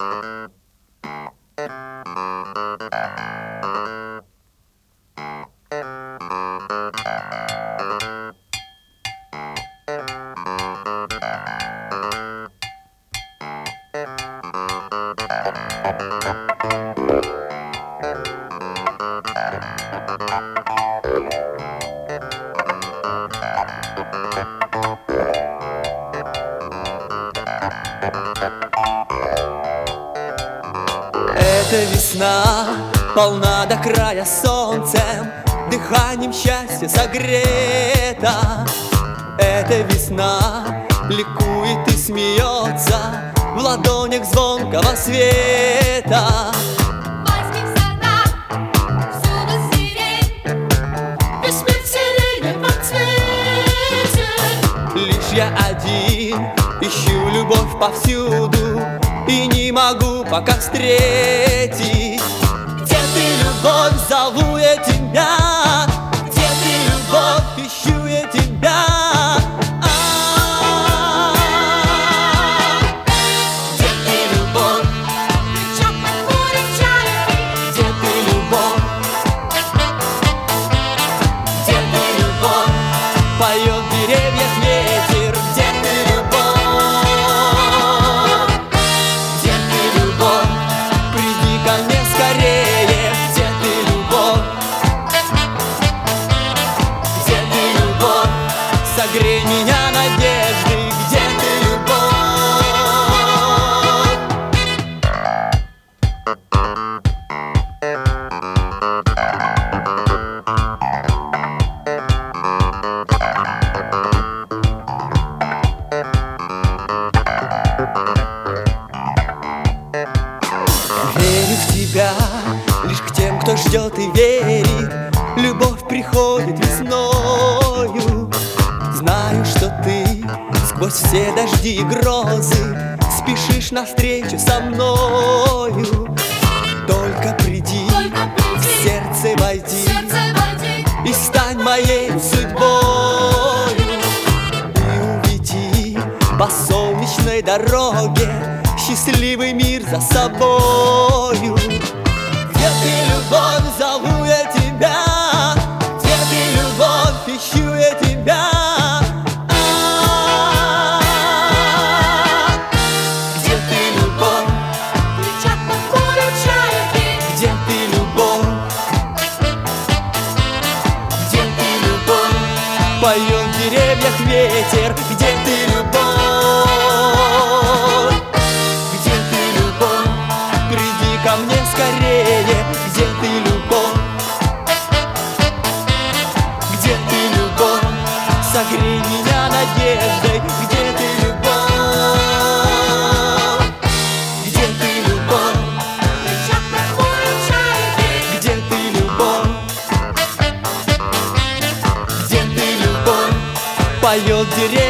Эта весна полна до края солнцем, дыханием счастья согрета. Эта весна ликует и смеется в ладонях звонкого света. В майских садах всюду сирень, весь мир в сиреневом цвете. Лишь я один ищу любовь повсюду и не могу пока встретить. Где ты, любовь, зову я тебя? Где ты, любовь, ищу я тебя? Где ты, любовь? Кричат над морем чайки. Где ты, любовь? Где ты, любовь? Поет в деревьях ветер. Где ты, любовь? Где ты, любовь? Приди ко мне скорее. Где ты, любовь? Где ты, любовь? Согрей меня надеждой. Где ты, любовь? Верю в тебя, лишь к тем, кто ждет и верит. Любовь приходит весною. Знаю, что ты сквозь все дожди и грозы спешишь навстречу со мною. Только приди, в сердце войди и стань моей судьбой. И уведи по солнечной дороге счастливый мир за собою. Где ты, любовь, зову я тебя? Где ты, любовь, ищу я тебя? Где ты, любовь? Кричат над морем чайки. Где ты, любовь? Где ты, любовь? Поет в деревьях ветер. Где ты, любовь? Где ты, любовь? Приди ко мне скорее. Где ты, любовь? Где ты, любовь? Согрей меня надеждой. Где ты, любовь? Где ты, любовь? Кричат над морем чайки. Где ты, любовь? Где ты, любовь? Поет деревья.